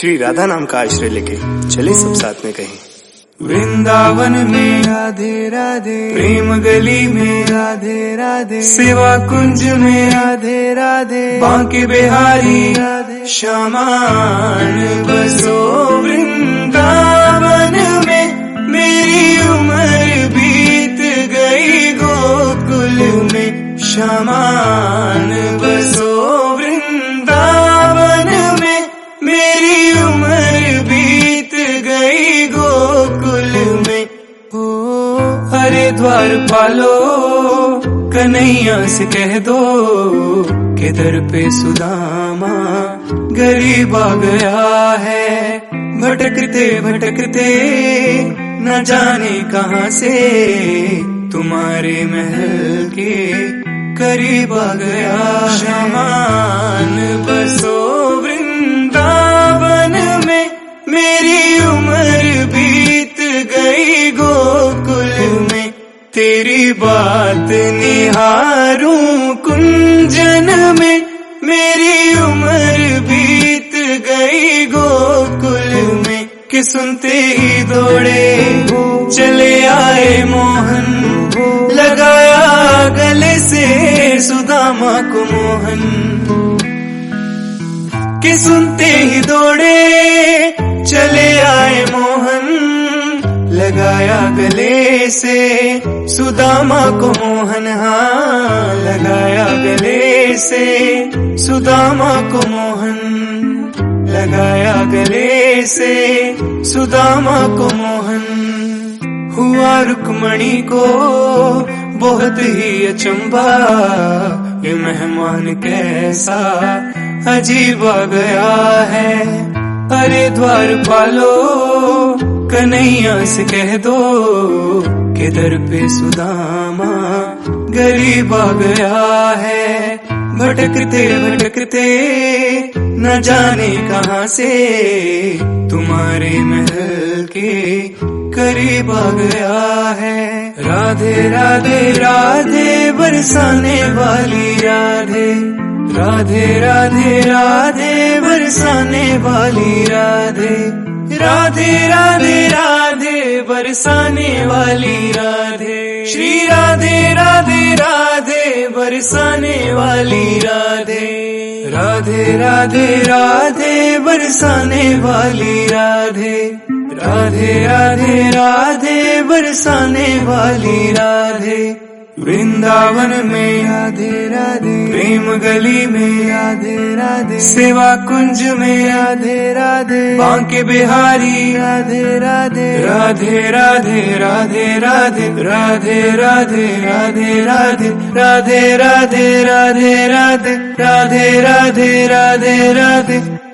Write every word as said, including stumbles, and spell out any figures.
श्री राधा नाम का आश्रय लेके चले सब साथ में कहीं। वृंदावन में राधे राधे, प्रेम गली में राधे राधे, सेवा कुंज में राधे राधे, बांके बिहारी राधे श्यामान बसो वृंदावन में। मेरी उम्र बीत गई गोकुल में, श्यामान बसो वृंदावन में। मेरी उम्र बीत गई गोकुल में। ओ हरिद्वार पालो कन्हैया से कह दो कि दर पे सुदामा गरीब आ गया है। भटकते भटकते न जाने कहां से तुम्हारे महल के करीब आ गया। श्यामान बसो वृंदावन में। मेरी उम्र बीत गई गोकुल में। तेरी बात निहारूं कुंजन में। मेरी उम्र बीत गई गोकुल में। कि सुनते ही दौड़े चले आए मोहन, लगाया गले से सुदामा को मोहन। कि सुनते ही दौड़े चले आए मोहन, लगाया गले से सुदामा को मोहन। हाँ लगाया गले से सुदामा को मोहन, लगाया गले से सुदामा को मोहन। हुआ रुक्मणी को बहुत ही अचंभा, ये मेहमान कैसा अजीब आ गया है। अरे द्वार पालो कन्हैया से कह दो कि दर पे सुदामा गरीब आ गया है। भटकते भटकते न जाने कहां से तुम्हारे महल के करीब आ गया है। राधे राधे राधे बरसाने वाली राधे, राधे राधे राधे बरसाने वाली राधे, राधे राधे राधे बरसाने वाली राधे। श्री राधे राधे राधे बरसाने वाली राधे, राधे राधे राधे बरसाने वाली राधे, राधे राधे राधे बरसाने वाली राधे। वृंदावन में राधे राधे, प्रेम गली में राधे राधे, सेवा कुंज में राधे राधे, बांके बिहारी राधे राधे, राधे राधे राधे राधे, राधे राधे राधे राधे, राधे राधे राधे राधे, राधे राधे राधे राधे।